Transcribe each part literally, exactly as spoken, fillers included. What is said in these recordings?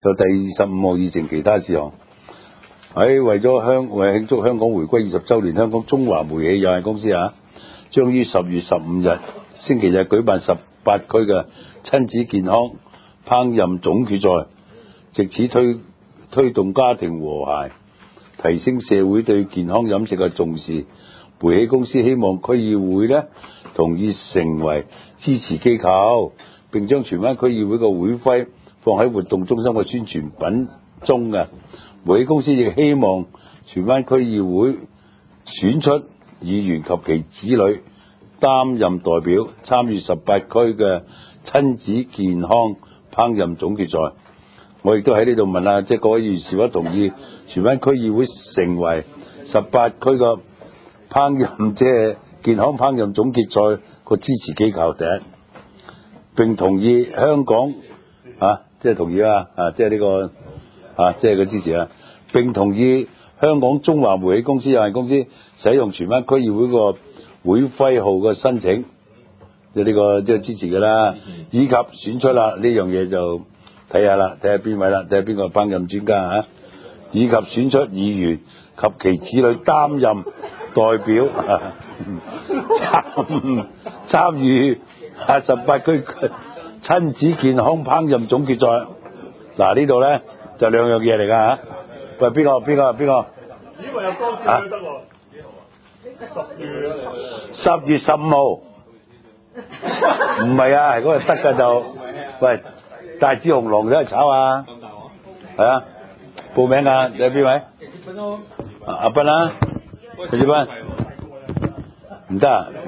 就第二十五號議程其他事項。喺為咗香為慶祝香港回歸二十週年，香港中華煤氣有限公司啊，將於十月十五日星期日舉辦十八區嘅親子健康烹飪總決賽，藉此推推動家庭和諧，提升社會對健康飲食嘅重視。煤氣公司希望區議會呢同意成為支持機構，並將荃灣區議會嘅會徽放喺活動中心嘅宣傳品中嘅。煤氣公司亦希望荃灣區議會選出議員及其子女擔任代表，參與十八區嘅親子健康烹飪總決賽。我亦都喺呢度問下，即係各位議員是否同意荃灣區議會成為十八區嘅烹飪即係健康烹飪總決賽個支持機構？第一，並同意香港啊，即係同意啊，啊，即係呢個啊，即係個支持啊，並同意香港中華煤氣公司有限公司使用荃灣區議會個會徽號嘅申請，即係呢個即係支持㗎啦，以及選出啦呢樣嘢就睇下啦，睇下邊位啦，睇下邊個烹飪專家啊，以及選出議員及其子女擔任代表啊，參參與啊十八區親子健康烹飪總決賽。嗱呢度咧就兩樣嘢嚟㗎嚇。喂，邊個邊個邊個？ 呢個有光照都得喎。 十月十五號，唔係啊，嗰日得㗎就，喂，大紫紅狼都係炒啊，係啊，報名㗎，你係邊位？阿阿斌啊，陳志斌，唔得啊？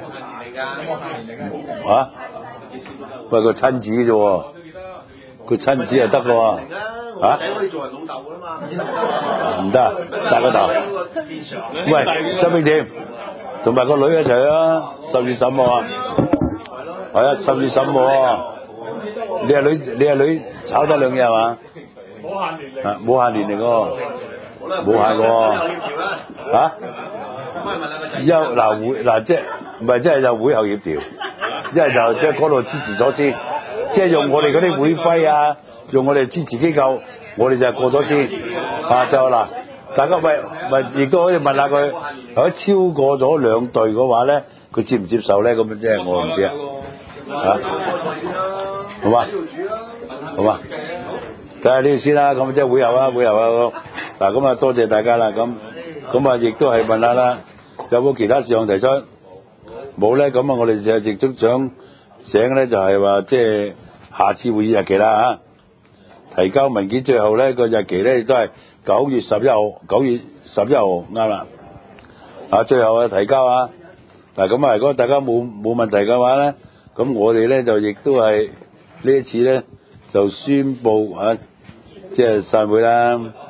嚇？喂，個親子啫喎，個親子係得㗎喎。嚇？ 可以做人老豆㗎嘛？ 唔得啊，殺個頭。喂，周冰甜，同埋個女一齊啊！十月十五號啊，係啊，十月十五號啊。你係女，你係女炒得兩嘢係嘛？ 冇限年齡。 啊，冇限年齡喎，冇限喎。嚇？一嗱會嗱即係唔係即係就會後協調，一係就即係嗰度支持咗先，即係用我哋嗰啲會徽啊。用我哋支持機構，我哋就過咗先啊！就嗱，大家咪咪亦都可以問下佢，如果超過咗兩隊嘅話咧，佢接唔接受咧？咁樣即係我唔知啊。嚇，好嘛？好嘛？睇下呢度先啦。咁即係會後啊，會後啊。嗱，咁啊多謝大家啦。咁咁啊，亦都係問下啦，有冇其他事項提出？冇咧，咁啊，我哋就亦都想醒咧，就係話即係下次會議日期啦嚇。提交文件最後咧個日期咧亦都係九月十一號，九月十一號啱啦。啊，最後啊提交啊，嗱咁啊，如果大家冇冇問題嘅話咧，咁我哋咧就亦都係呢一次咧就宣佈啊，即係散會啦。